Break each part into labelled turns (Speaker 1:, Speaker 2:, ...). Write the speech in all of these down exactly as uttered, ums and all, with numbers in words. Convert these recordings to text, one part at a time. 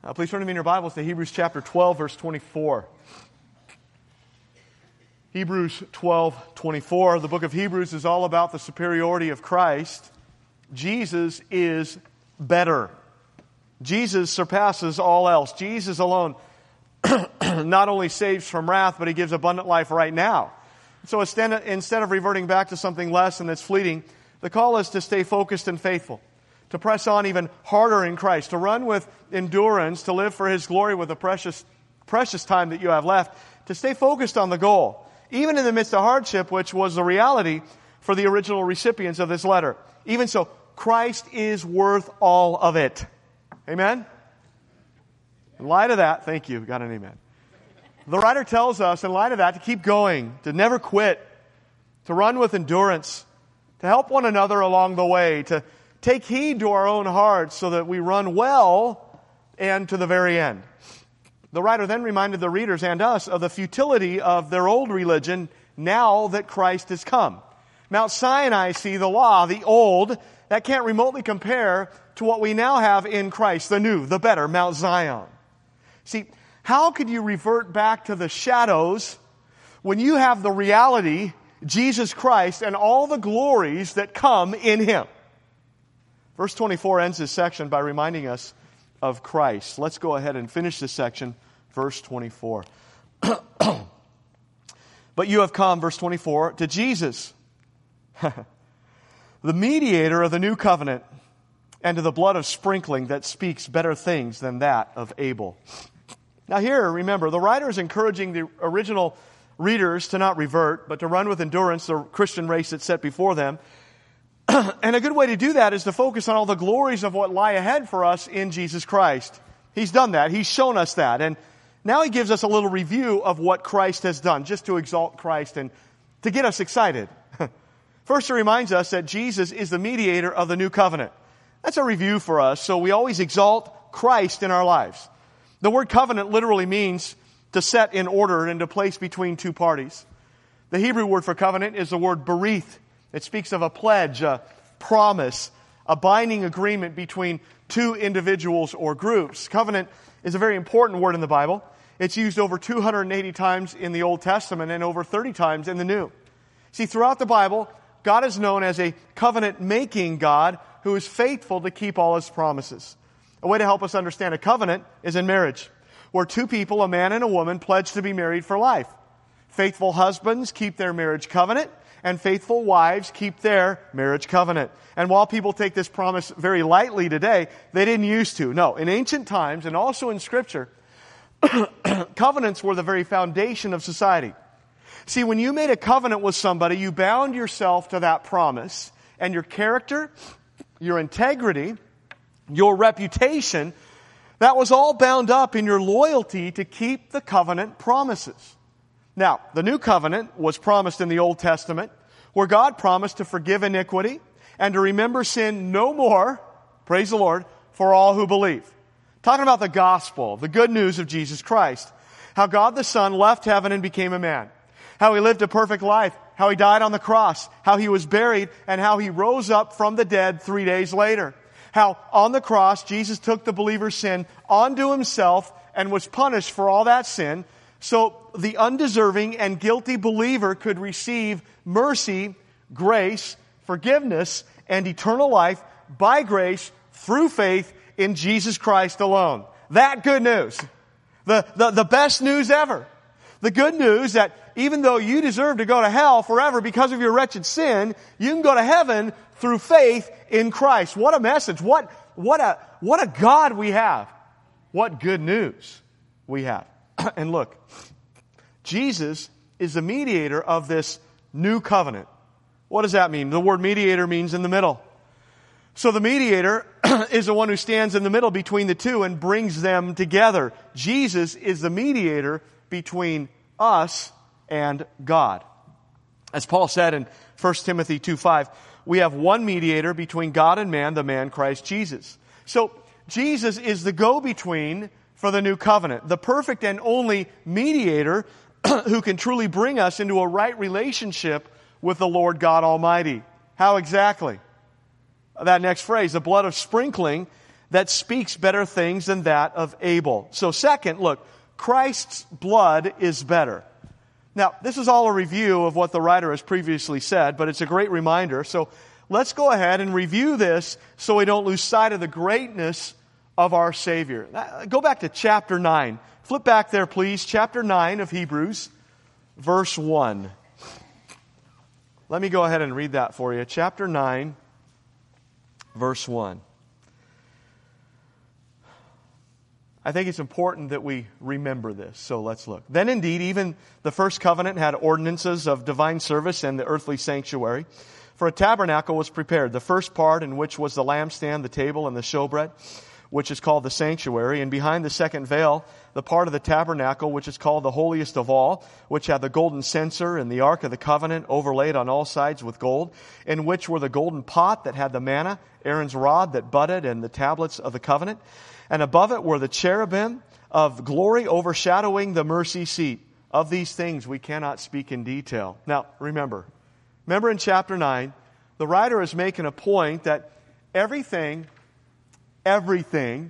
Speaker 1: Uh, please turn to me in your Bibles to Hebrews chapter twelve, verse twenty-four. Hebrews twelve, twenty-four. The book of Hebrews is all about the superiority of Christ. Jesus is better. Jesus surpasses all else. Jesus alone not only saves from wrath, but He gives abundant life right now. So instead instead of reverting back to something less and that's fleeting, the call is to stay focused and faithful, to press on even harder in Christ, to run with endurance, to live for His glory with the precious, precious time that you have left, to stay focused on the goal, even in the midst of hardship, which was the reality for the original recipients of this letter. Even so, Christ is worth all of it. Amen? In light of that, thank you, got an amen. The writer tells us, in light of that, to keep going, to never quit, to run with endurance, to help one another along the way, to take heed to our own hearts so that we run well and to the very end. The writer then reminded the readers and us of the futility of their old religion now that Christ has come. Mount Sinai, see, the law, the old, that can't remotely compare to what we now have in Christ, the new, the better, Mount Zion. See, how could you revert back to the shadows when you have the reality, Jesus Christ, and all the glories that come in Him? Verse twenty-four ends this section by reminding us of Christ. Let's go ahead and finish this section, verse twenty-four. But you have come, verse twenty-four, to Jesus, the mediator of the new covenant, and to the blood of sprinkling that speaks better things than that of Abel. Now here, remember, the writer is encouraging the original readers to not revert, but to run with endurance the Christian race that's set before them. And a good way to do that is to focus on all the glories of what lie ahead for us in Jesus Christ. He's done that. He's shown us that. And now he gives us a little review of what Christ has done, just to exalt Christ and to get us excited. First, he reminds us that Jesus is the mediator of the new covenant. That's a review for us, so we always exalt Christ in our lives. The word covenant literally means to set in order and to place between two parties. The Hebrew word for covenant is the word berith. It speaks of a pledge, a promise, a binding agreement between two individuals or groups. Covenant is a very important word in the Bible. It's used over two hundred eighty times in the Old Testament and over thirty times in the New. See, throughout the Bible, God is known as a covenant-making God who is faithful to keep all His promises. A way to help us understand a covenant is in marriage, where two people, a man and a woman, pledge to be married for life. Faithful husbands keep their marriage covenant, and faithful wives keep their marriage covenant. And while people take this promise very lightly today, they didn't used to. No, in ancient times and also in Scripture, covenants were the very foundation of society. See, when you made a covenant with somebody, you bound yourself to that promise, and your character, your integrity, your reputation, that was all bound up in your loyalty to keep the covenant promises. Now, the new covenant was promised in the Old Testament, where God promised to forgive iniquity and to remember sin no more, praise the Lord, for all who believe. Talking about the gospel, the good news of Jesus Christ. How God the Son left heaven and became a man. How He lived a perfect life. How He died on the cross. How He was buried and how He rose up from the dead three days later. How on the cross, Jesus took the believer's sin onto Himself and was punished for all that sin, so the undeserving and guilty believer could receive mercy, grace, forgiveness, and eternal life by grace through faith in Jesus Christ alone. That good news. The, the, the best news ever. The good news that even though you deserve to go to hell forever because of your wretched sin, you can go to heaven through faith in Christ. What a message. What, what a, what a God we have. What good news we have. And look, Jesus is the mediator of this new covenant. What does that mean? The word mediator means in the middle. So the mediator is the one who stands in the middle between the two and brings them together. Jesus is the mediator between us and God. As Paul said in First Timothy two five, we have one mediator between God and man, the man Christ Jesus. So Jesus is the go-between for the new covenant, the perfect and only mediator who can truly bring us into a right relationship with the Lord God Almighty. How exactly? That next phrase, the blood of sprinkling that speaks better things than that of Abel. So second, look, Christ's blood is better. Now, this is all a review of what the writer has previously said, but it's a great reminder. So let's go ahead and review this so we don't lose sight of the greatness of our Savior. Go back to chapter nine. Flip back there, please. Chapter nine of Hebrews, verse one. Let me go ahead and read that for you. Chapter nine, verse one. I think it's important that we remember this, so let's look. Then indeed, even the first covenant had ordinances of divine service and the earthly sanctuary. For a tabernacle was prepared, the first part in which was the lampstand, the table, and the showbread, which is called the sanctuary. And behind the second veil, the part of the tabernacle, which is called the holiest of all, which had the golden censer and the ark of the covenant overlaid on all sides with gold, in which were the golden pot that had the manna, Aaron's rod that budded, and the tablets of the covenant. And above it were the cherubim of glory overshadowing the mercy seat. Of these things we cannot speak in detail. Now, remember, remember in chapter nine, the writer is making a point that everything, everything,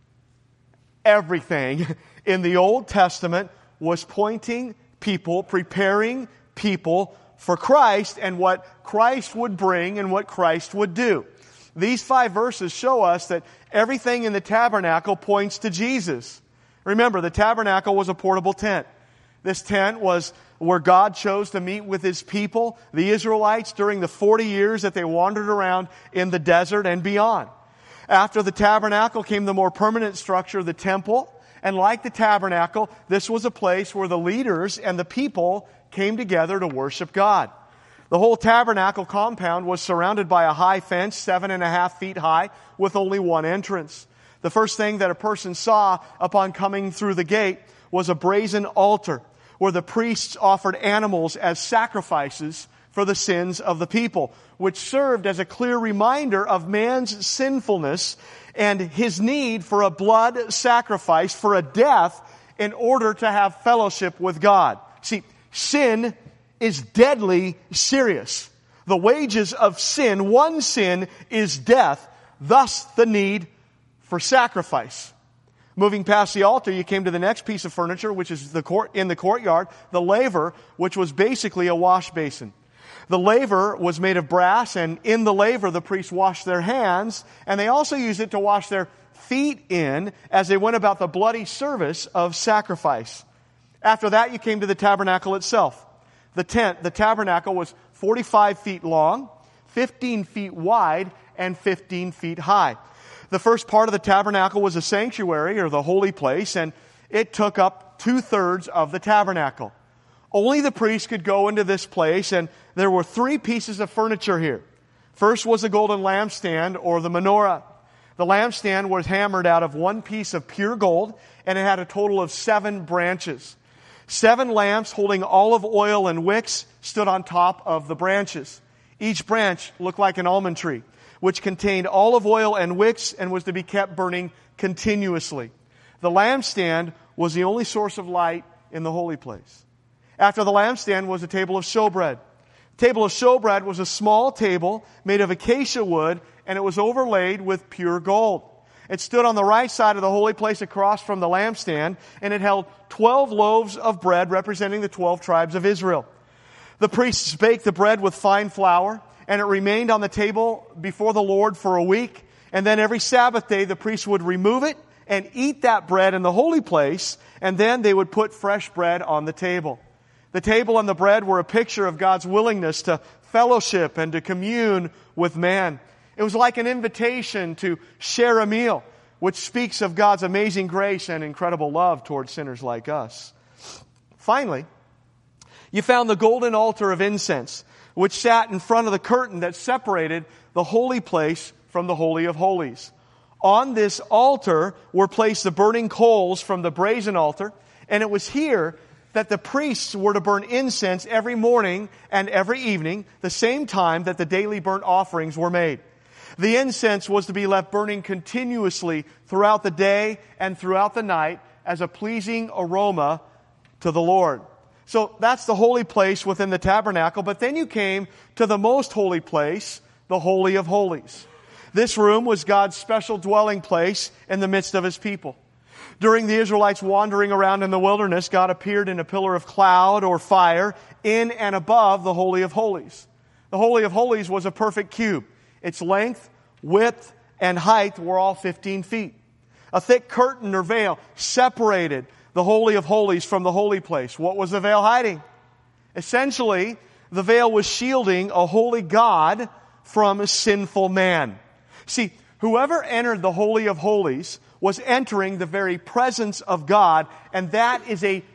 Speaker 1: everything in the Old Testament was pointing people, preparing people for Christ and what Christ would bring and what Christ would do. These five verses show us that everything in the tabernacle points to Jesus. Remember, the tabernacle was a portable tent. This tent was where God chose to meet with His people, the Israelites, during the forty years that they wandered around in the desert and beyond. After the tabernacle came the more permanent structure, the temple. And like the tabernacle, this was a place where the leaders and the people came together to worship God. The whole tabernacle compound was surrounded by a high fence, seven and a half feet high, with only one entrance. The first thing that a person saw upon coming through the gate was a brazen altar, where the priests offered animals as sacrifices for the sins of the people, which served as a clear reminder of man's sinfulness and his need for a blood sacrifice, for a death, in order to have fellowship with God. See, sin is deadly serious. The wages of sin, one sin, is death. Thus, the need for sacrifice. Moving past the altar, you came to the next piece of furniture, which is the court, in the courtyard, the laver, which was basically a wash basin. The laver was made of brass, and in the laver, the priests washed their hands, and they also used it to wash their feet in as they went about the bloody service of sacrifice. After that, you came to the tabernacle itself. The tent, the tabernacle, was forty-five feet long, fifteen feet wide, and fifteen feet high. The first part of the tabernacle was a sanctuary, or the holy place, and it took up two-thirds of the tabernacle. Only the priest could go into this place, and there were three pieces of furniture here. First was the golden lampstand, or the menorah. The lampstand was hammered out of one piece of pure gold, and it had a total of seven branches. Seven lamps holding olive oil and wicks stood on top of the branches. Each branch looked like an almond tree, which contained olive oil and wicks and was to be kept burning continuously. The lampstand was the only source of light in the holy place. After the lampstand was a table of showbread. The table of showbread was a small table made of acacia wood, and it was overlaid with pure gold. It stood on the right side of the holy place across from the lampstand, and it held twelve loaves of bread representing the twelve tribes of Israel. The priests baked the bread with fine flour, and it remained on the table before the Lord for a week. And then every Sabbath day, the priests would remove it and eat that bread in the holy place, and then they would put fresh bread on the table. The table and the bread were a picture of God's willingness to fellowship and to commune with man. It was like an invitation to share a meal, which speaks of God's amazing grace and incredible love towards sinners like us. Finally, you found the golden altar of incense, which sat in front of the curtain that separated the holy place from the Holy of Holies. On this altar were placed the burning coals from the brazen altar, and it was here that the priests were to burn incense every morning and every evening, the same time that the daily burnt offerings were made. The incense was to be left burning continuously throughout the day and throughout the night as a pleasing aroma to the Lord. So that's the holy place within the tabernacle. But then you came to the most holy place, the Holy of Holies. This room was God's special dwelling place in the midst of His people. During the Israelites wandering around in the wilderness, God appeared in a pillar of cloud or fire in and above the Holy of Holies. The Holy of Holies was a perfect cube. Its length, width, and height were all fifteen feet. A thick curtain or veil separated the Holy of Holies from the holy place. What was the veil hiding? Essentially, the veil was shielding a holy God from a sinful man. See, whoever entered the Holy of Holies was entering the very presence of God, and that is a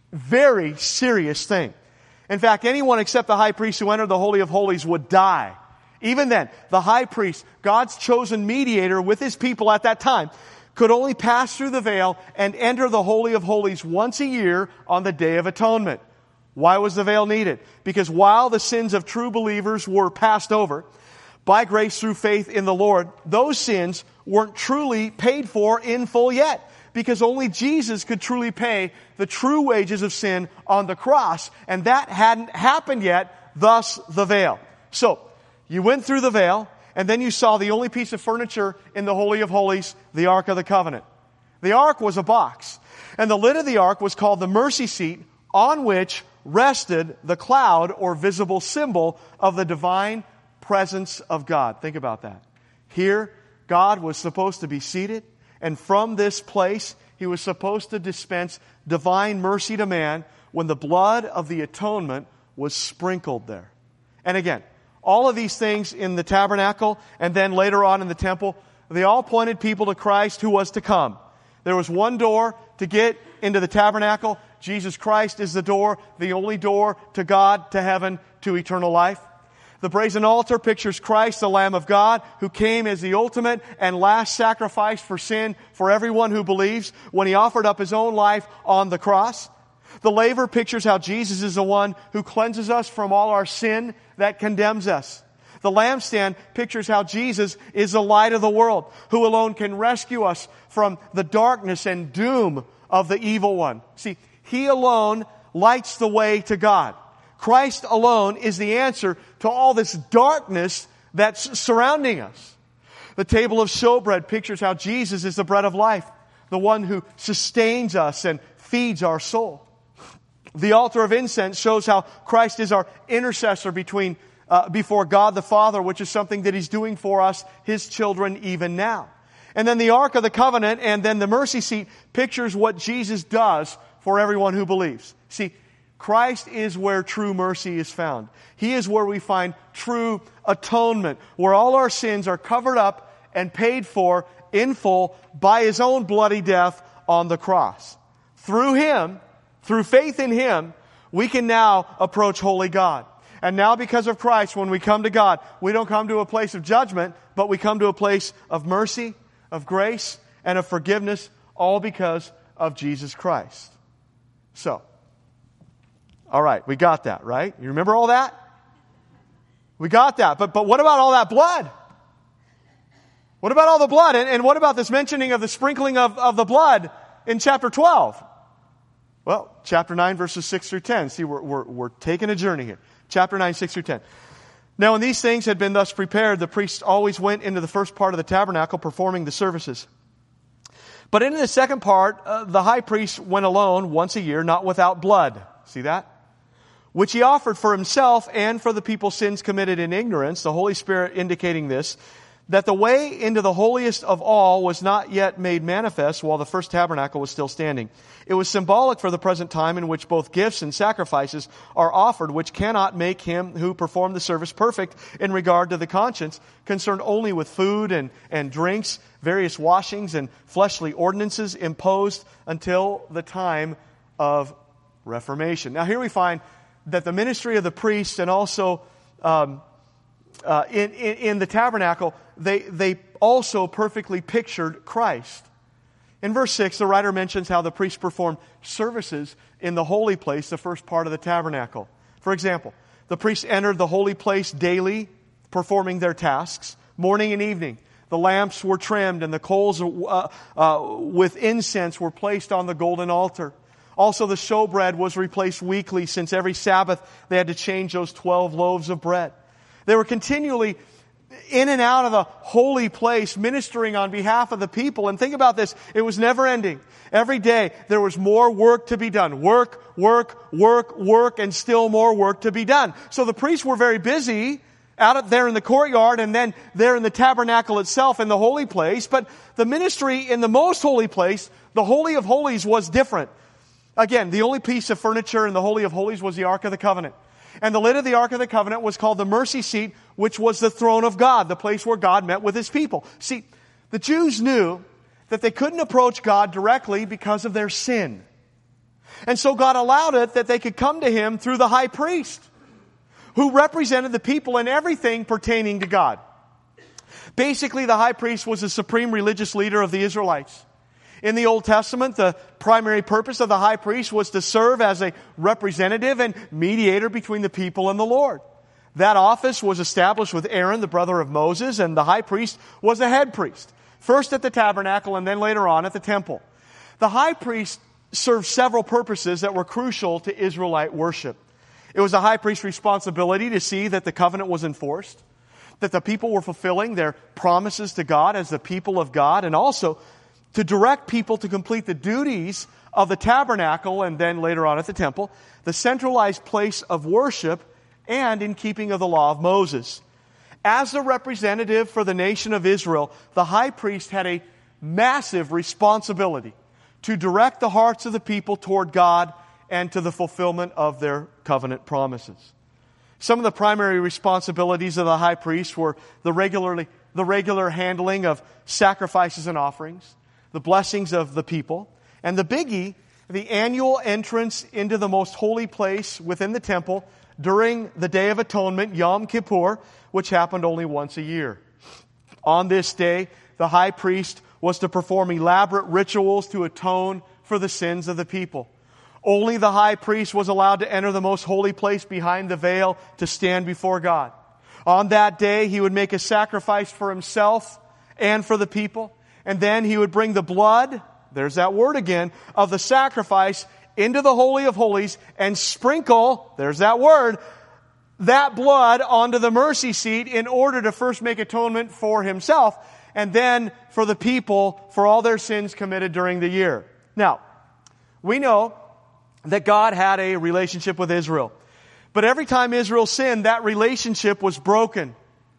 Speaker 1: very serious thing. In fact, anyone except the high priest who entered the Holy of Holies would die. Even then, the high priest, God's chosen mediator with His people at that time, could only pass through the veil and enter the Holy of Holies once a year on the Day of Atonement. Why was the veil needed? Because while the sins of true believers were passed over, by grace through faith in the Lord, those sins weren't truly paid for in full yet. Because only Jesus could truly pay the true wages of sin on the cross. And that hadn't happened yet, thus the veil. So, you went through the veil, and then you saw the only piece of furniture in the Holy of Holies, the Ark of the Covenant. The Ark was a box. And the lid of the Ark was called the mercy seat, on which rested the cloud or visible symbol of the divine presence of God. Think about that. Here, God was supposed to be seated, and from this place, He was supposed to dispense divine mercy to man when the blood of the atonement was sprinkled there. And again, all of these things in the tabernacle and then later on in the temple, they all pointed people to Christ who was to come. There was one door to get into the tabernacle. Jesus Christ is the door, the only door to God, to heaven, to eternal life. The brazen altar pictures Christ, the Lamb of God, who came as the ultimate and last sacrifice for sin for everyone who believes when He offered up His own life on the cross. The laver pictures how Jesus is the one who cleanses us from all our sin that condemns us. The lampstand pictures how Jesus is the light of the world, who alone can rescue us from the darkness and doom of the evil one. See, He alone lights the way to God. Christ alone is the answer to all this darkness that's surrounding us. The table of showbread pictures how Jesus is the bread of life, the one who sustains us and feeds our soul. The altar of incense shows how Christ is our intercessor between uh, before God the Father, which is something that He's doing for us, His children, even now. And then the Ark of the Covenant and then the mercy seat pictures what Jesus does for everyone who believes. See, Christ is where true mercy is found. He is where we find true atonement, where all our sins are covered up and paid for in full by His own bloody death on the cross. Through Him, through faith in Him, we can now approach holy God. And now because of Christ, when we come to God, we don't come to a place of judgment, but we come to a place of mercy, of grace, and of forgiveness, all because of Jesus Christ. So, all right, we got that, right? You remember all that? We got that. But but what about all that blood? What about all the blood? And, and what about this mentioning of the sprinkling of, of the blood in chapter twelve? Well, chapter nine, verses six through ten. See, we're, we're, we're taking a journey here. Chapter nine, six through ten. Now, when these things had been thus prepared, the priests always went into the first part of the tabernacle performing the services. But into the second part, uh, the high priest went alone once a year, not without blood. See that? Which he offered for himself and for the people's sins committed in ignorance, the Holy Spirit indicating this, that the way into the holiest of all was not yet made manifest while the first tabernacle was still standing. It was symbolic for the present time in which both gifts and sacrifices are offered, which cannot make him who performed the service perfect in regard to the conscience, concerned only with food and, and drinks, various washings and fleshly ordinances imposed until the time of Reformation. Now here we find that the ministry of the priests and also um, uh, in, in, in the tabernacle, they, they also perfectly pictured Christ. In verse six, the writer mentions how the priests performed services in the holy place, the first part of the tabernacle. For example, the priests entered the holy place daily, performing their tasks, morning and evening. The lamps were trimmed and the coals uh, uh, with incense were placed on the golden altar. Also, the showbread was replaced weekly, since every Sabbath they had to change those twelve loaves of bread. They were continually in and out of the holy place, ministering on behalf of the people. And think about this, it was never ending. Every day there was more work to be done. Work, work, work, work, and still more work to be done. So the priests were very busy out there in the courtyard and then there in the tabernacle itself in the holy place. But the ministry in the most holy place, the Holy of Holies, was different. Again, the only piece of furniture in the Holy of Holies was the Ark of the Covenant. And the lid of the Ark of the Covenant was called the mercy seat, which was the throne of God, the place where God met with His people. See, the Jews knew that they couldn't approach God directly because of their sin. And so God allowed it that they could come to Him through the high priest, who represented the people in everything pertaining to God. Basically, the high priest was the supreme religious leader of the Israelites. In the Old Testament, the primary purpose of the high priest was to serve as a representative and mediator between the people and the Lord. That office was established with Aaron, the brother of Moses, and the high priest was the head priest, first at the tabernacle and then later on at the temple. The high priest served several purposes that were crucial to Israelite worship. It was the high priest's responsibility to see that the covenant was enforced, that the people were fulfilling their promises to God as the people of God, and also to direct people to complete the duties of the tabernacle and then later on at the temple, the centralized place of worship and in keeping of the law of Moses. As a representative for the nation of Israel, the high priest had a massive responsibility to direct the hearts of the people toward God and to the fulfillment of their covenant promises. Some of the primary responsibilities of the high priest were the regularly the regular handling of sacrifices and offerings, the blessings of the people, and the biggie, the annual entrance into the most holy place within the temple during the Day of Atonement, Yom Kippur, which happened only once a year. On this day, the high priest was to perform elaborate rituals to atone for the sins of the people. Only the high priest was allowed to enter the most holy place behind the veil to stand before God. On that day, he would make a sacrifice for himself and for the people. And then he would bring the blood, there's that word again, of the sacrifice into the Holy of Holies and sprinkle, there's that word, that blood onto the mercy seat in order to first make atonement for himself and then for the people for all their sins committed during the year. Now, we know that God had a relationship with Israel. But every time Israel sinned, that relationship was broken.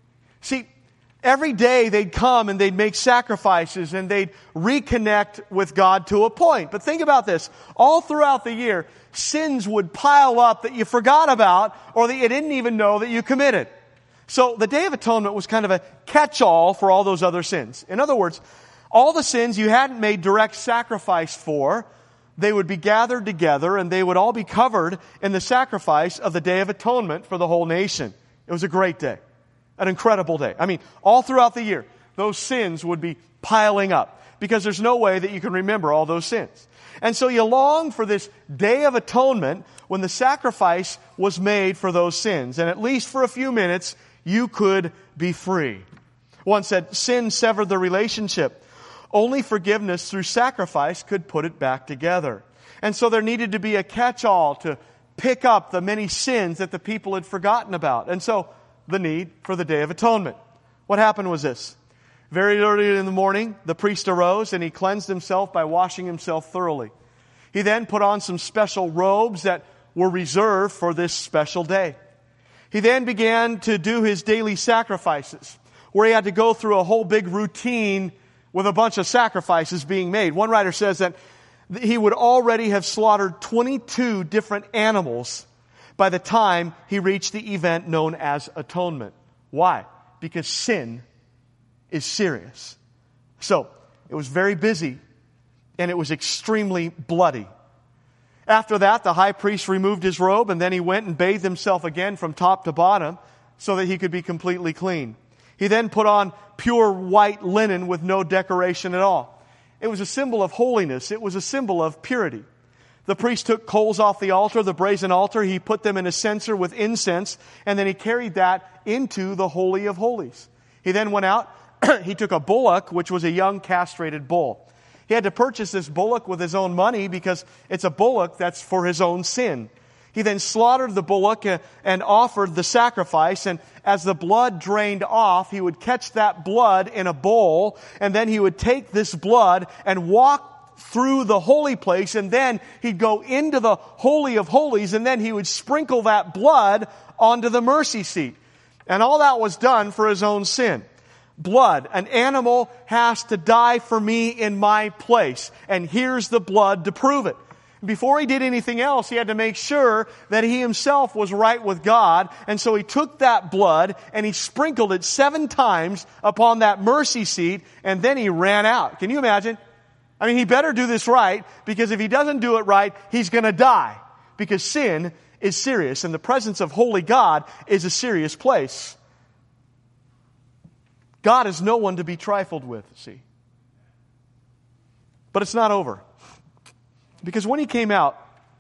Speaker 1: See, every day they'd come and they'd make sacrifices and they'd reconnect with God to a point. But think about this. All throughout the year, sins would pile up that you forgot about or that you didn't even know that you committed. So the Day of Atonement was kind of a catch-all for all those other sins. In other words, all the sins you hadn't made direct sacrifice for, they would be gathered together and they would all be covered in the sacrifice of the Day of Atonement for the whole nation. It was a great day. An incredible day. I mean, all throughout the year, those sins would be piling up because there's no way that you can remember all those sins. And so you long for this Day of Atonement when the sacrifice was made for those sins. And at least for a few minutes, you could be free. One said, sin severed the relationship. Only forgiveness through sacrifice could put it back together. And so there needed to be a catch-all to pick up the many sins that the people had forgotten about. And so the need for the Day of Atonement. What happened was this. Very early in the morning, the priest arose and he cleansed himself by washing himself thoroughly. He then put on some special robes that were reserved for this special day. He then began to do his daily sacrifices, where he had to go through a whole big routine with a bunch of sacrifices being made. One writer says that he would already have slaughtered twenty-two different animals by the time he reached the event known as atonement. Why? Because sin is serious. So, it was very busy, and it was extremely bloody. After that, the high priest removed his robe, and then he went and bathed himself again from top to bottom so that he could be completely clean. He then put on pure white linen with no decoration at all. It was a symbol of holiness. It was a symbol of purity. The priest took coals off the altar, the brazen altar. He put them in a censer with incense, and then he carried that into the Holy of Holies. He then went out. He took a bullock, which was a young castrated bull. He had to purchase this bullock with his own money because it's a bullock that's for his own sin. He then slaughtered the bullock and offered the sacrifice. And as the blood drained off, he would catch that blood in a bowl. And then he would take this blood and walk through the holy place. And then he'd go into the Holy of Holies. And then he would sprinkle that blood onto the mercy seat. And all that was done for his own sin. Blood. An animal has to die for me in my place. And here's the blood to prove it. Before he did anything else, he had to make sure that he himself was right with God. And so he took that blood and he sprinkled it seven times upon that mercy seat, and then he ran out. Can you imagine? I mean, he better do this right, because if he doesn't do it right, he's going to die. Because sin is serious, and the presence of holy God is a serious place. God is no one to be trifled with, see. But it's not over. Because when he came out,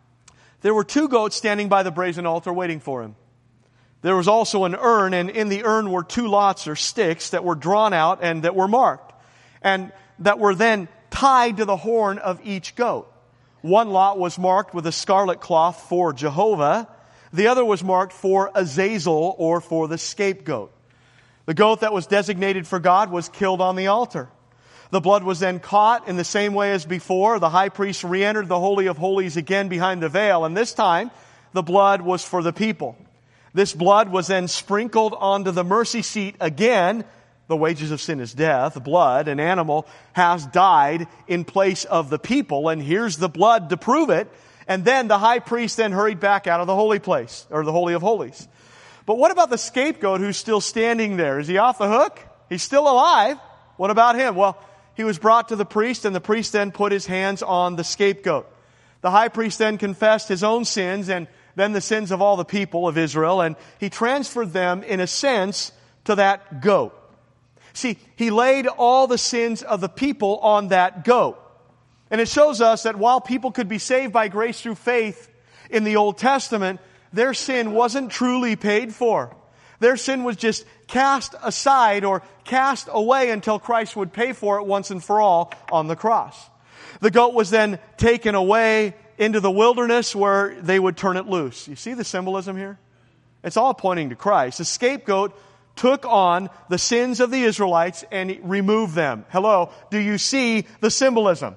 Speaker 1: there were two goats standing by the brazen altar waiting for him. There was also an urn, and in the urn were two lots or sticks that were drawn out and that were marked, and that were then tied to the horn of each goat. One lot was marked with a scarlet cloth for Jehovah. The other was marked for Azazel, or for the scapegoat. The goat that was designated for God was killed on the altar. The blood was then caught in the same way as before. The high priest re-entered the Holy of Holies again behind the veil, and this time the blood was for the people. This blood was then sprinkled onto the mercy seat again. The wages of sin is death. Blood, an animal, has died in place of the people, and here's the blood to prove it. And then the high priest then hurried back out of the holy place, or the Holy of Holies. But what about the scapegoat who's still standing there? Is he off the hook? He's still alive. What about him? Well, he was brought to the priest, and the priest then put his hands on the scapegoat. The high priest then confessed his own sins and then the sins of all the people of Israel, and he transferred them, in a sense, to that goat. See, he laid all the sins of the people on that goat. And it shows us that while people could be saved by grace through faith in the Old Testament, their sin wasn't truly paid for. Their sin was just cast aside or cast away until Christ would pay for it once and for all on the cross. The goat was then taken away into the wilderness where they would turn it loose. You see the symbolism here? It's all pointing to Christ. The scapegoat took on the sins of the Israelites and removed them. Hello, do you see the symbolism?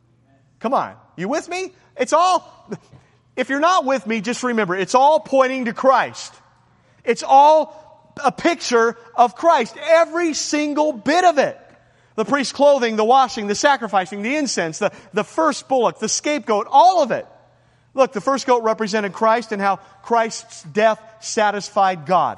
Speaker 1: Come on, you with me? It's all, if you're not with me, just remember, it's all pointing to Christ. It's all a picture of Christ. Every single bit of it. The priest's clothing, the washing, the sacrificing, the incense, the, the first bullock, the scapegoat, all of it. Look, the first goat represented Christ and how Christ's death satisfied God.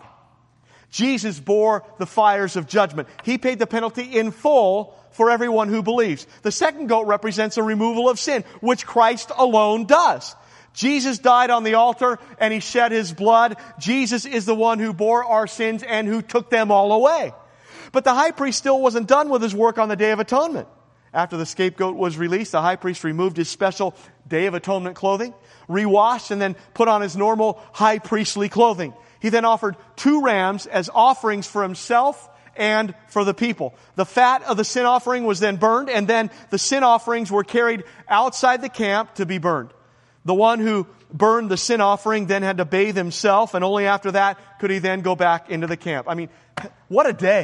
Speaker 1: Jesus bore the fires of judgment. He paid the penalty in full for everyone who believes. The second goat represents a removal of sin, which Christ alone does. Jesus died on the altar and He shed His blood. Jesus is the one who bore our sins and who took them all away. But the high priest still wasn't done with his work on the Day of Atonement. After the scapegoat was released, the high priest removed his special Day of Atonement clothing, rewashed, and then put on his normal high priestly clothing. He then offered two rams as offerings for himself and for the people. The fat of the sin offering was then burned, and then the sin offerings were carried outside the camp to be burned. The one who burned the sin offering then had to bathe himself, and only after that could he then go back into the camp. I mean, what a day.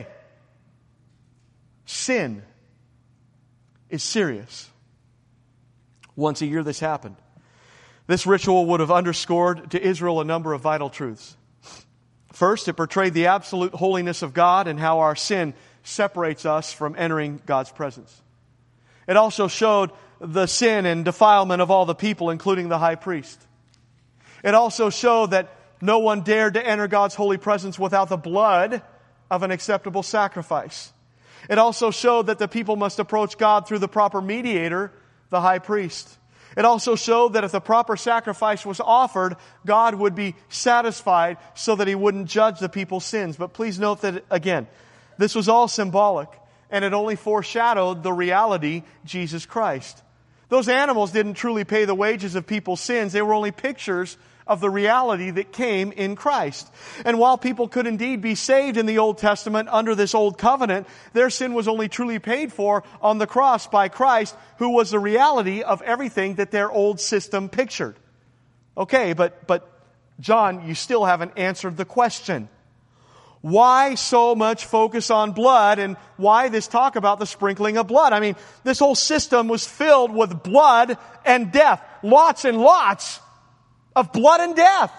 Speaker 1: Sin is serious. Once a year this happened. This ritual would have underscored to Israel a number of vital truths. First, it portrayed the absolute holiness of God and how our sin separates us from entering God's presence. It also showed the sin and defilement of all the people, including the high priest. It also showed that no one dared to enter God's holy presence without the blood of an acceptable sacrifice. It also showed that the people must approach God through the proper mediator, the high priest. It also showed that if the proper sacrifice was offered, God would be satisfied so that He wouldn't judge the people's sins. But please note that, again, this was all symbolic, and it only foreshadowed the reality, Jesus Christ. Those animals didn't truly pay the wages of people's sins. They were only pictures of the reality that came in Christ. And while people could indeed be saved in the Old Testament under this old covenant, their sin was only truly paid for on the cross by Christ, who was the reality of everything that their old system pictured. Okay, but, but John, you still haven't answered the question. Why so much focus on blood, and why this talk about the sprinkling of blood? I mean, this whole system was filled with blood and death. Lots and lots of blood and death.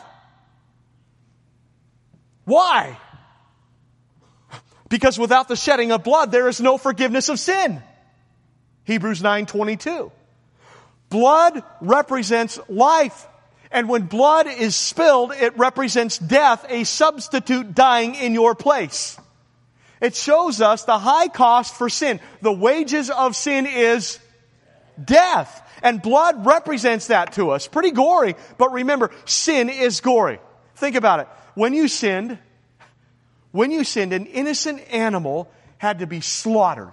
Speaker 1: Why? Because without the shedding of blood, there is no forgiveness of sin. Hebrews nine twenty-two. Blood represents life. And when blood is spilled, it represents death, a substitute dying in your place. It shows us the high cost for sin. The wages of sin is death. And blood represents that to us. Pretty gory, but remember, sin is gory. Think about it. When you sinned, when you sinned, an innocent animal had to be slaughtered.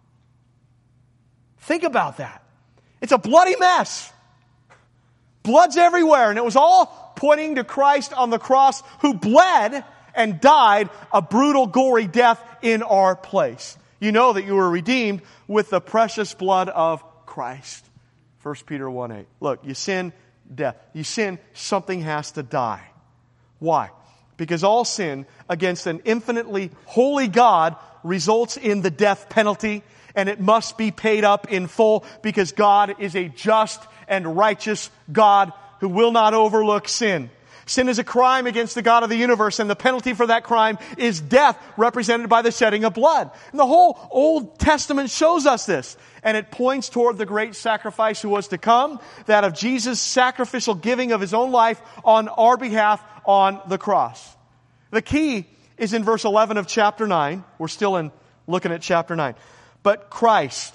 Speaker 1: Think about that. It's a bloody mess. Blood's everywhere, and it was all pointing to Christ on the cross, who bled and died a brutal, gory death in our place. You know that you were redeemed with the precious blood of Christ. First Peter one eight. Look, you sin, death. You sin, something has to die. Why? Because all sin against an infinitely holy God results in the death penalty, and it must be paid up in full, because God is a just and righteous God who will not overlook sin. Sin is a crime against the God of the universe, and the penalty for that crime is death, represented by the shedding of blood. And the whole Old Testament shows us this, and it points toward the great sacrifice who was to come, that of Jesus' sacrificial giving of His own life on our behalf on the cross. The key is in verse eleven of chapter nine. We're still in looking at chapter nine. But Christ,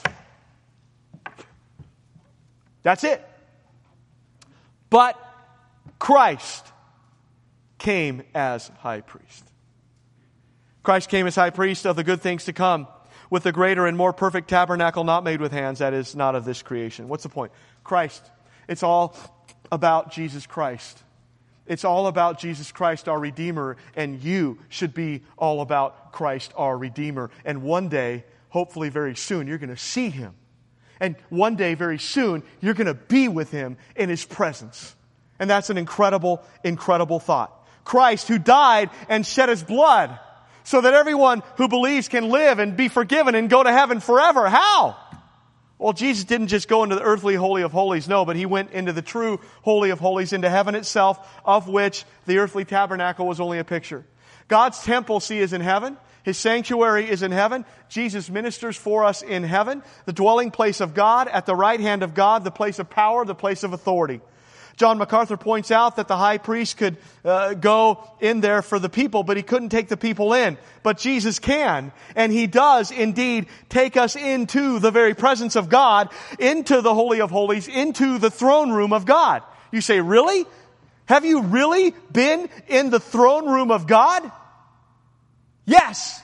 Speaker 1: that's it. But Christ came as high priest. Christ came as high priest of the good things to come, with the greater and more perfect tabernacle not made with hands, that is, not of this creation. What's the point? Christ. It's all about Jesus Christ. It's all about Jesus Christ, our Redeemer, and you should be all about Christ, our Redeemer. And one day, hopefully very soon, you're going to see Him. And one day, very soon, you're going to be with Him in His presence. And that's an incredible, incredible thought. Christ, who died and shed His blood so that everyone who believes can live and be forgiven and go to heaven forever. How? Well, Jesus didn't just go into the earthly Holy of Holies, no, but He went into the true Holy of Holies, into heaven itself, of which the earthly tabernacle was only a picture. God's temple, see, is in heaven. His sanctuary is in heaven. Jesus ministers for us in heaven, the dwelling place of God, at the right hand of God, the place of power, the place of authority. John MacArthur points out that the high priest could uh, go in there for the people, but he couldn't take the people in. But Jesus can, and He does indeed take us into the very presence of God, into the Holy of Holies, into the throne room of God. You say, really? Have you really been in the throne room of God? Yes.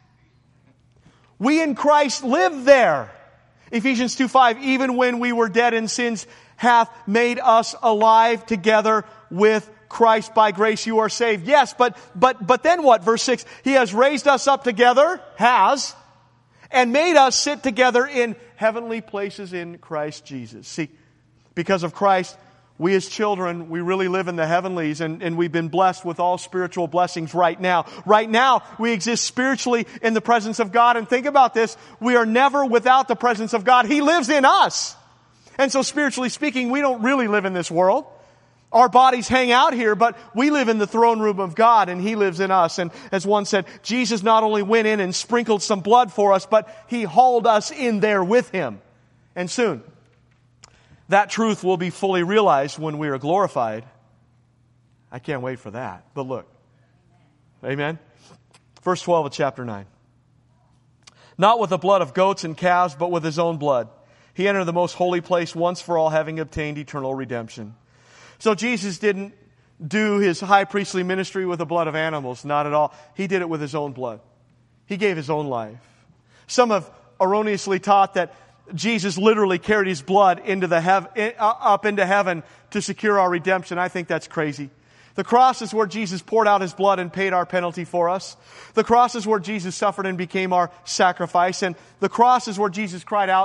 Speaker 1: We in Christ live there. Ephesians two five, even when we were dead in sins, hath made us alive together with Christ. By grace you are saved. Yes, but, but, but then what? Verse six, He has raised us up together, has, and made us sit together in heavenly places in Christ Jesus. See, because of Christ, we as children, we really live in the heavenlies, and, and we've been blessed with all spiritual blessings right now. Right now, we exist spiritually in the presence of God. And think about this, we are never without the presence of God. He lives in us. And so spiritually speaking, we don't really live in this world. Our bodies hang out here, but we live in the throne room of God, and He lives in us. And as one said, Jesus not only went in and sprinkled some blood for us, but He hauled us in there with Him. And soon, that truth will be fully realized when we are glorified. I can't wait for that. But look. Amen. Verse twelve of chapter nine. Not with the blood of goats and calves, but with His own blood. He entered the most holy place once for all, having obtained eternal redemption. So Jesus didn't do His high priestly ministry with the blood of animals. Not at all. He did it with His own blood. He gave His own life. Some have erroneously taught that Jesus literally carried His blood into the hev- up into heaven to secure our redemption. I think that's crazy. The cross is where Jesus poured out His blood and paid our penalty for us. The cross is where Jesus suffered and became our sacrifice. And the cross is where Jesus cried out,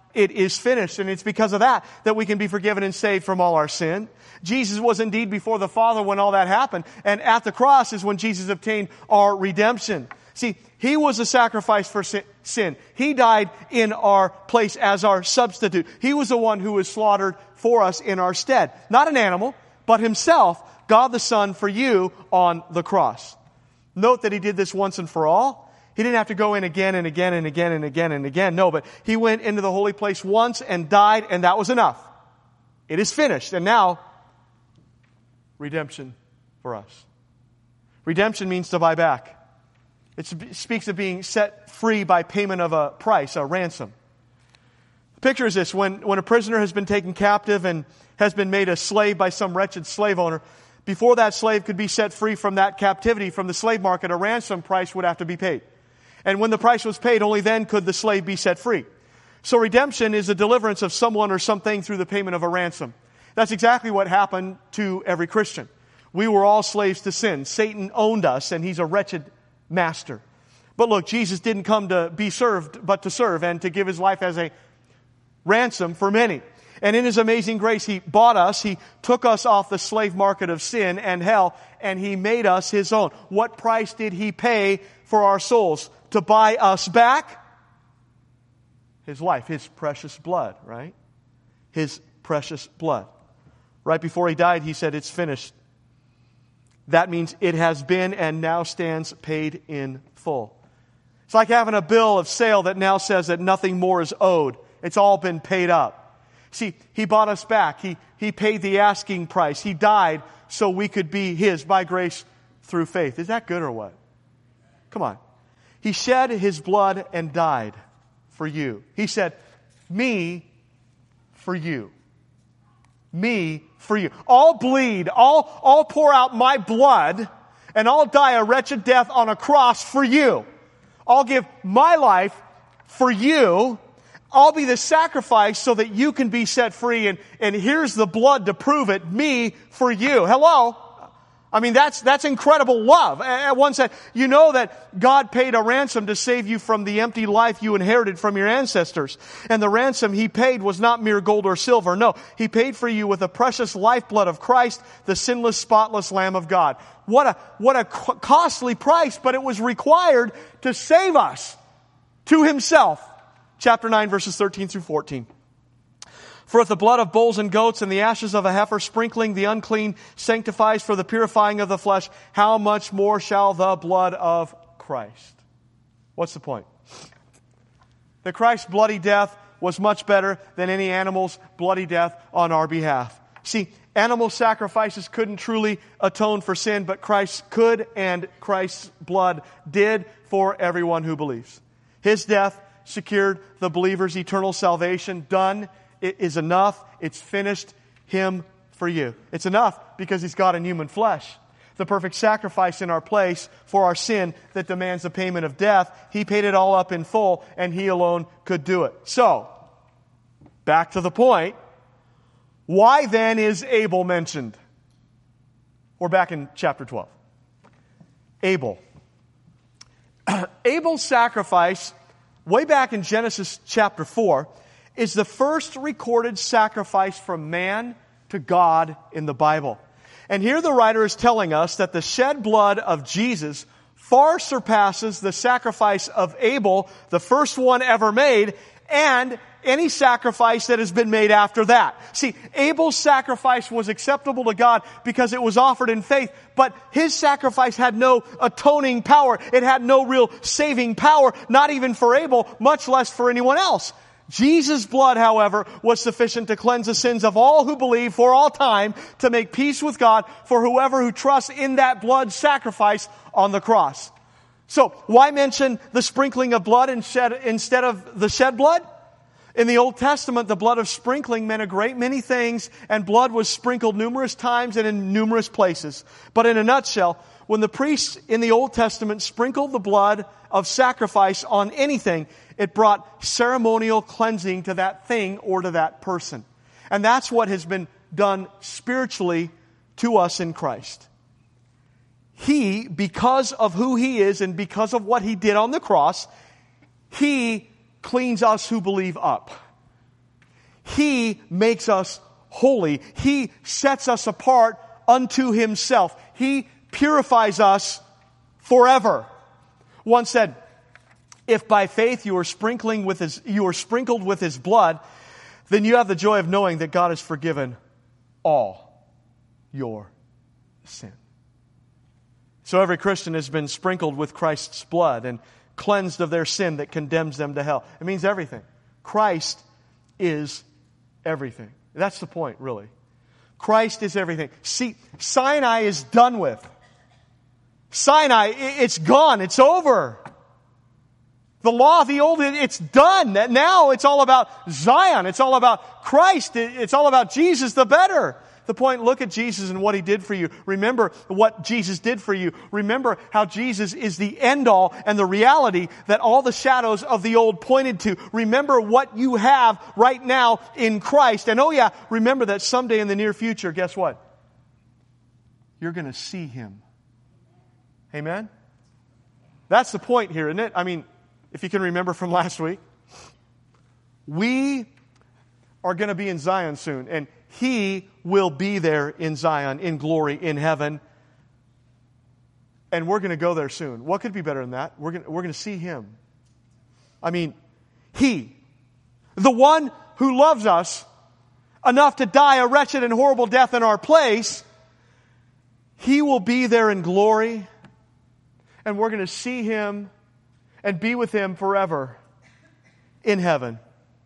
Speaker 1: it is finished. And it's because of that that we can be forgiven and saved from all our sin. Jesus was indeed before the Father when all that happened. And at the cross is when Jesus obtained our redemption. See, He was a sacrifice for sin. He died in our place as our substitute. He was the one who was slaughtered for us in our stead. Not an animal, but Himself, God the Son, for you on the cross. Note that He did this once and for all. He didn't have to go in again and again and again and again and again. No, but He went into the holy place once and died, and that was enough. It is finished. And now, redemption for us. Redemption means to buy back. It speaks of being set free by payment of a price, a ransom. The picture is this: when, when a prisoner has been taken captive and has been made a slave by some wretched slave owner, before that slave could be set free from that captivity, from the slave market, a ransom price would have to be paid. And when the price was paid, only then could the slave be set free. So redemption is the deliverance of someone or something through the payment of a ransom. That's exactly what happened to every Christian. We were all slaves to sin. Satan owned us, and he's a wretched master. But look, Jesus didn't come to be served, but to serve and to give His life as a ransom for many. And in His amazing grace, He bought us. He took us off the slave market of sin and hell, and He made us His own. What price did He pay for our souls to buy us back? His life, His precious blood, right? His precious blood. Right before He died, He said, "It's finished." That means it has been and now stands paid in full. It's like having a bill of sale that now says that nothing more is owed. It's all been paid up. See, He bought us back. He, he paid the asking price. He died so we could be His by grace through faith. Is that good or what? Come on. He shed His blood and died for you. He said, "Me for you. Me for you. I'll bleed. I'll, I'll pour out my blood and I'll die a wretched death on a cross for you. I'll give my life for you. I'll be the sacrifice so that you can be set free. And, and here's the blood to prove it. Me for you." Hello? I mean, that's, that's incredible love. And one said, you know that God paid a ransom to save you from the empty life you inherited from your ancestors. And the ransom He paid was not mere gold or silver. No, He paid for you with the precious lifeblood of Christ, the sinless, spotless Lamb of God. What a, what a costly price, but it was required to save us to Himself. Chapter nine, verses thirteen through fourteen. "For if the blood of bulls and goats and the ashes of a heifer sprinkling the unclean sanctifies for the purifying of the flesh, how much more shall the blood of Christ?" What's the point? That Christ's bloody death was much better than any animal's bloody death on our behalf. See, animal sacrifices couldn't truly atone for sin, but Christ could, and Christ's blood did for everyone who believes. His death secured the believer's eternal salvation. Done. It is enough. It's finished. Him for you. It's enough because He's God in human flesh. The perfect sacrifice in our place for our sin that demands the payment of death. He paid it all up in full, and He alone could do it. So, back to the point. Why then is Abel mentioned? We're back in chapter twelve. Abel. Abel's sacrifice, way back in Genesis chapter four, is the first recorded sacrifice from man to God in the Bible. And here the writer is telling us that the shed blood of Jesus far surpasses the sacrifice of Abel, the first one ever made, and any sacrifice that has been made after that. See, Abel's sacrifice was acceptable to God because it was offered in faith, but his sacrifice had no atoning power. It had no real saving power, not even for Abel, much less for anyone else. Jesus' blood, however, was sufficient to cleanse the sins of all who believe for all time, to make peace with God for whoever who trusts in that blood sacrifice on the cross. So, why mention the sprinkling of blood instead of the shed blood? In the Old Testament, the blood of sprinkling meant a great many things, and blood was sprinkled numerous times and in numerous places. But in a nutshell, when the priests in the Old Testament sprinkled the blood of sacrifice on anything, it brought ceremonial cleansing to that thing or to that person. And that's what has been done spiritually to us in Christ. He, because of who He is and because of what He did on the cross, He cleans us who believe up. He makes us holy. He sets us apart unto Himself. He purifies us forever. One said, if by faith you are sprinkling with his, you are sprinkled with His blood, then you have the joy of knowing that God has forgiven all your sin. So every Christian has been sprinkled with Christ's blood and cleansed of their sin that condemns them to hell. It means everything. Christ is everything. That's the point, really. Christ is everything. See, Sinai is done with. Sinai, it's gone. It's over. The law of the old, it's done. Now it's all about Zion. It's all about Christ. It's all about Jesus the better. The point, look at Jesus and what He did for you. Remember what Jesus did for you. Remember how Jesus is the end all and the reality that all the shadows of the old pointed to. Remember what you have right now in Christ. And oh yeah, remember that someday in the near future, guess what? You're going to see Him. Amen? That's the point here, isn't it? I mean, if you can remember from last week, we are going to be in Zion soon. And He will be there in Zion, in glory, in heaven. And we're going to go there soon. What could be better than that? We're going to, we're going to see Him. I mean, He, the one who loves us enough to die a wretched and horrible death in our place, He will be there in glory. And we're going to see Him and be with Him forever in heaven.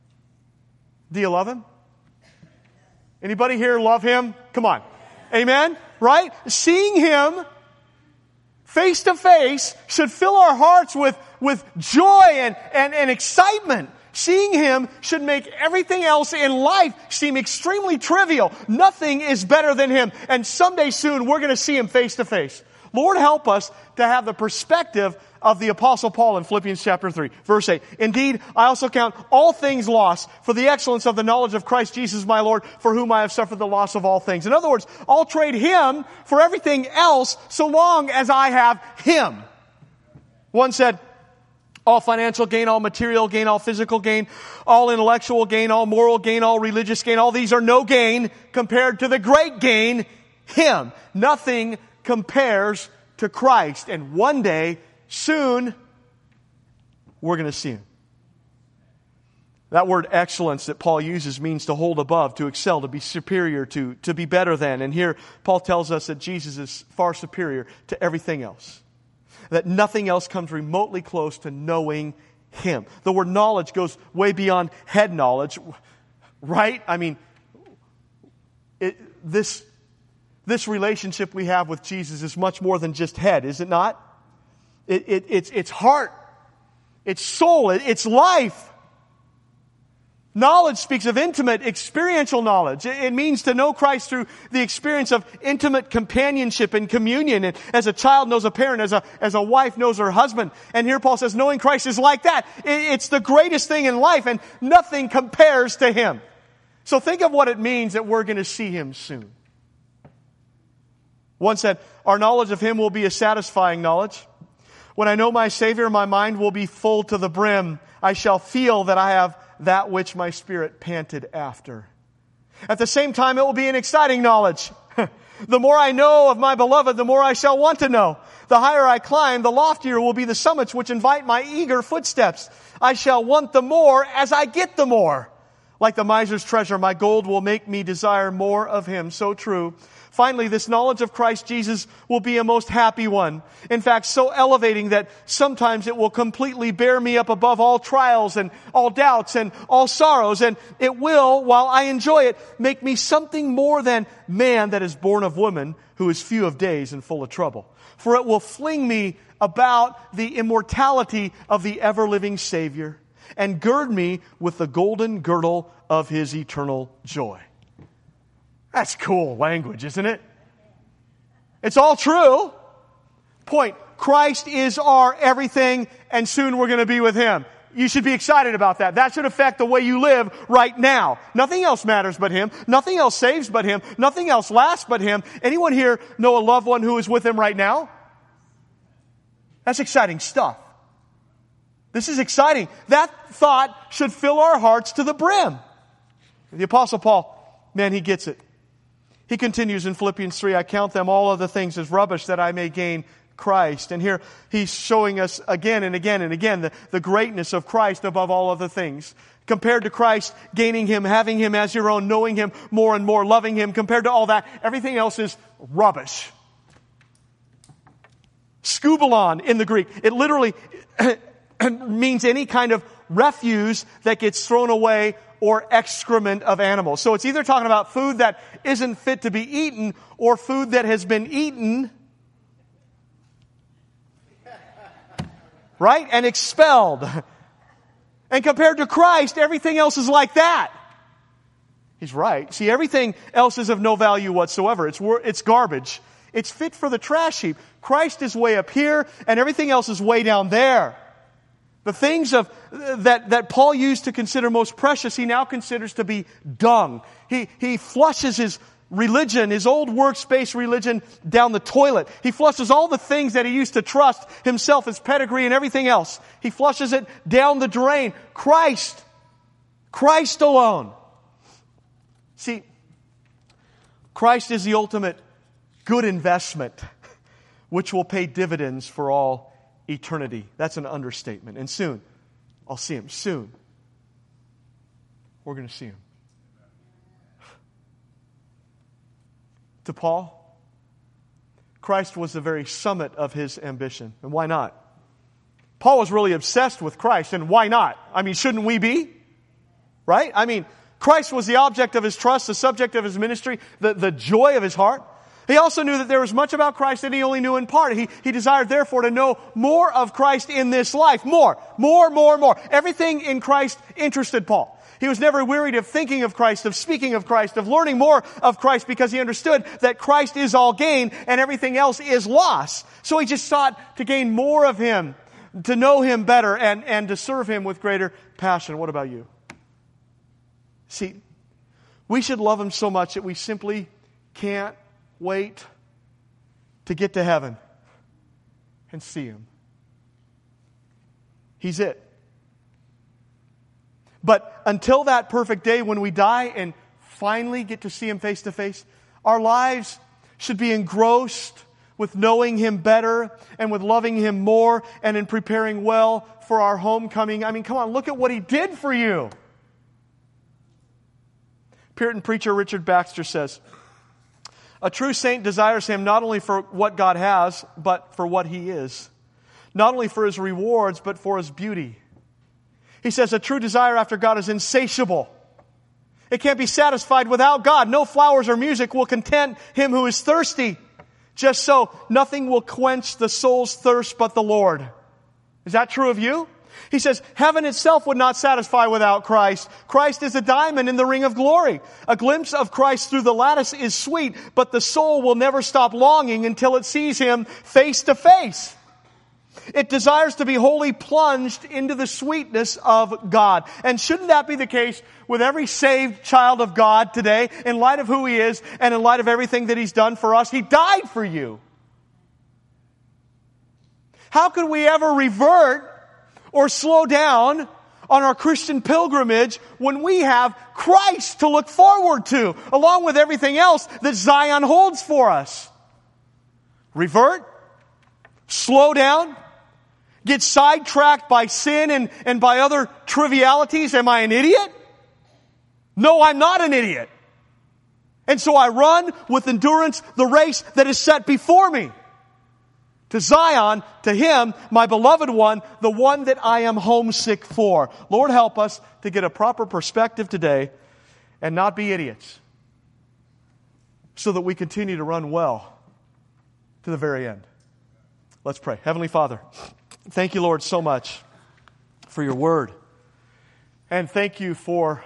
Speaker 1: Do you love Him? Anybody here love Him? Come on. Amen? Right? Seeing Him face to face should fill our hearts with, with joy and, and, and excitement. Seeing Him should make everything else in life seem extremely trivial. Nothing is better than Him. And someday soon we're going to see Him face to face. Lord, help us to have the perspective of the Apostle Paul in Philippians chapter three, verse eight. Indeed, I also count all things lost for the excellence of the knowledge of Christ Jesus my Lord, for whom I have suffered the loss of all things. In other words, I'll trade Him for everything else so long as I have Him. One said, all financial gain, all material gain, all physical gain, all intellectual gain, all moral gain, all religious gain, all these are no gain compared to the great gain, Him. Nothing compares to Christ. And one day, soon, we're going to see Him. That word excellence that Paul uses means to hold above, to excel, to be superior to, to be better than. And here, Paul tells us that Jesus is far superior to everything else. That nothing else comes remotely close to knowing Him. The word knowledge goes way beyond head knowledge, right? I mean, it, this, this relationship we have with Jesus is much more than just head, is it not? It, it, it's, it's heart, it's soul, it, it's life. Knowledge speaks of intimate, experiential knowledge. It, it means to know Christ through the experience of intimate companionship and communion. And as a child knows a parent, as a, as a wife knows her husband. And here Paul says, knowing Christ is like that. It, it's the greatest thing in life, and nothing compares to Him. So think of what it means that we're going to see Him soon. One said, our knowledge of Him will be a satisfying knowledge. When I know my Savior, my mind will be full to the brim. I shall feel that I have that which my spirit panted after. At the same time, it will be an exciting knowledge. The more I know of my beloved, the more I shall want to know. The higher I climb, the loftier will be the summits which invite my eager footsteps. I shall want the more as I get the more. Like the miser's treasure, my gold will make me desire more of Him. So true. Finally, this knowledge of Christ Jesus will be a most happy one. In fact, so elevating that sometimes it will completely bear me up above all trials and all doubts and all sorrows. And it will, while I enjoy it, make me something more than man that is born of woman, who is few of days and full of trouble. For it will fling me about the immortality of the ever-living Savior and gird me with the golden girdle of His eternal joy. That's cool language, isn't it? It's all true. Point, Christ is our everything, and soon we're going to be with Him. You should be excited about that. That should affect the way you live right now. Nothing else matters but Him. Nothing else saves but Him. Nothing else lasts but Him. Anyone here know a loved one who is with Him right now? That's exciting stuff. This is exciting. That thought should fill our hearts to the brim. The Apostle Paul, man, he gets it. He continues in Philippians three, I count them all other things as rubbish that I may gain Christ. And here he's showing us again and again and again the, the greatness of Christ above all other things. Compared to Christ, gaining Him, having Him as your own, knowing Him more and more, loving Him, compared to all that, everything else is rubbish. Skubalon in the Greek. It literally means any kind of refuse that gets thrown away or excrement of animals. So it's either talking about food that isn't fit to be eaten or food that has been eaten, right, and expelled. And compared to Christ, everything else is like that. He's right. See, everything else is of no value whatsoever. It's it's garbage. It's fit for the trash heap. Christ is way up here, and everything else is way down there. The things of that, that Paul used to consider most precious, he now considers to be dung. He, he flushes his religion, his old works-based religion, down the toilet. He flushes all the things that he used to trust, himself, his pedigree, and everything else. He flushes it down the drain. Christ. Christ alone. See, Christ is the ultimate good investment, which will pay dividends for all eternity. That's an understatement. And soon, I'll see Him. Soon, we're going to see Him. To Paul, Christ was the very summit of his ambition. And why not? Paul was really obsessed with Christ, and why not? I mean, shouldn't we be? Right? I mean, Christ was the object of his trust, the subject of his ministry, the, the joy of his heart. He also knew that there was much about Christ that he only knew in part. He, he desired, therefore, to know more of Christ in this life. More, more, more, more. Everything in Christ interested Paul. He was never wearied of thinking of Christ, of speaking of Christ, of learning more of Christ, because he understood that Christ is all gain and everything else is loss. So he just sought to gain more of Him, to know Him better, and, and to serve Him with greater passion. What about you? See, we should love Him so much that we simply can't wait to get to heaven and see Him. He's it. But until that perfect day when we die and finally get to see Him face to face, our lives should be engrossed with knowing Him better and with loving Him more and in preparing well for our homecoming. I mean, come on, look at what He did for you. Puritan preacher Richard Baxter says, a true saint desires Him not only for what God has, but for what He is. Not only for His rewards, but for His beauty. He says a true desire after God is insatiable. It can't be satisfied without God. No flowers or music will content him who is thirsty. Just so, nothing will quench the soul's thirst but the Lord. Is that true of you? He says, heaven itself would not satisfy without Christ. Christ is a diamond in the ring of glory. A glimpse of Christ through the lattice is sweet, but the soul will never stop longing until it sees Him face to face. It desires to be wholly plunged into the sweetness of God. And shouldn't that be the case with every saved child of God today, in light of who He is and in light of everything that He's done for us? He died for you. How could we ever revert or slow down on our Christian pilgrimage when we have Christ to look forward to, along with everything else that Zion holds for us? Revert? Slow down? Get sidetracked by sin and, and by other trivialities? Am I an idiot? No, I'm not an idiot. And so I run with endurance the race that is set before me. To Zion, to Him, my beloved one, the one that I am homesick for. Lord, help us to get a proper perspective today and not be idiots, so that we continue to run well to the very end. Let's pray. Heavenly Father, thank you, Lord, so much for your word. And thank you for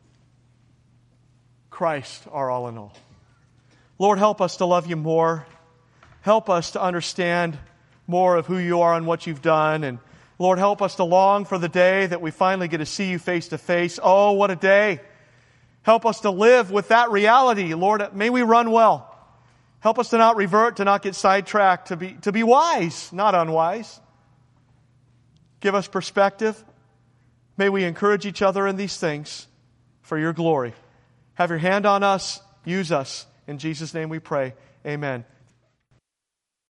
Speaker 1: Christ, our all in all. Lord, help us to love you more. Help us to understand more of who you are and what you've done. And Lord, help us to long for the day that we finally get to see you face to face. Oh, what a day. Help us to live with that reality. Lord, may we run well. Help us to not revert, to not get sidetracked, to be, to be wise, not unwise. Give us perspective. May we encourage each other in these things for your glory. Have your hand on us. Use us. In Jesus' name we pray. Amen.